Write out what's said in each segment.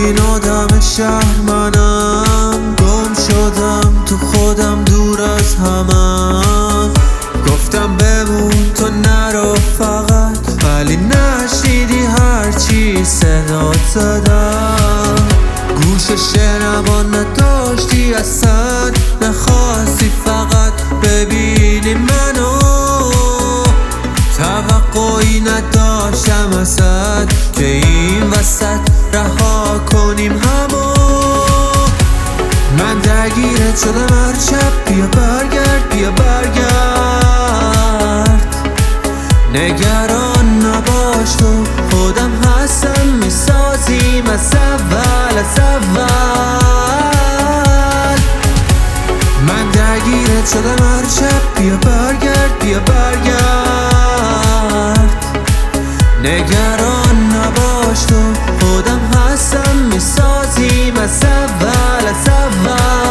این آدم شهر منم، گم شدم تو خودم دور از همم. گفتم بمون تو نرو فقط، ولی نشنیدی هرچی صدات زدم. گوش شنوان نداشتی اصلا، نخواستی فقط ببینی منو. توقعی نداشتم ازت که این وسط رها کنیم همو. من درگیرت شدم هر شب، بیا برگرد بیا برگرد. نگران نباش تو خودم هستم، میسازیم از اول از اول. من درگیرت شدم هر شب، بیا برگرد بیا برگرد. نگران نباش تو خودم هستم، میسازیم از اول از اول.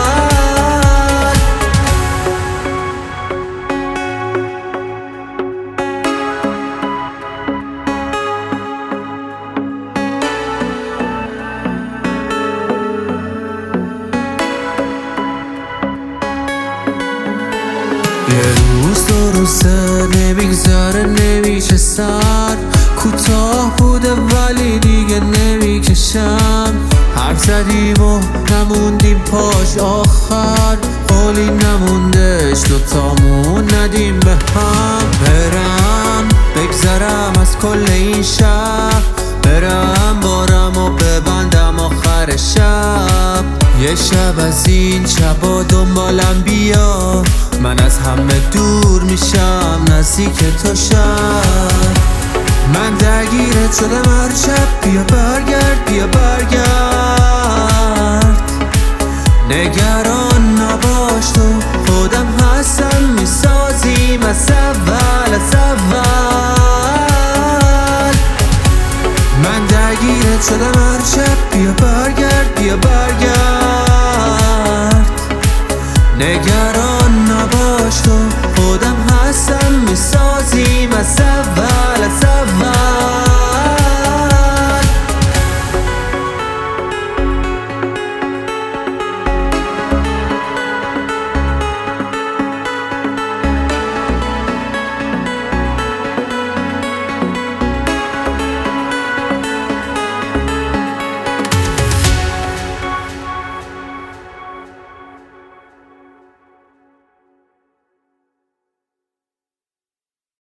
یه روز دو روزه نمیگذره نمیشه سر، کوتاه بوده ولی دیگه نمیکشم. حرف زدیم و نموندیم پاش آخر، قولی نموندش دوتامون ندیم به هم. برم بگذرم از کل این شهر، برم بارم و ببندم آخر شب. یه شب از این شبا دنبالم بیا، من از همه دور میشم نزدیک تو شب. من درگیرت شدم هر شب، بیا برگرد بیا برگرد. نگران نباش تو خودم هستم، میسازیم از اول از اول.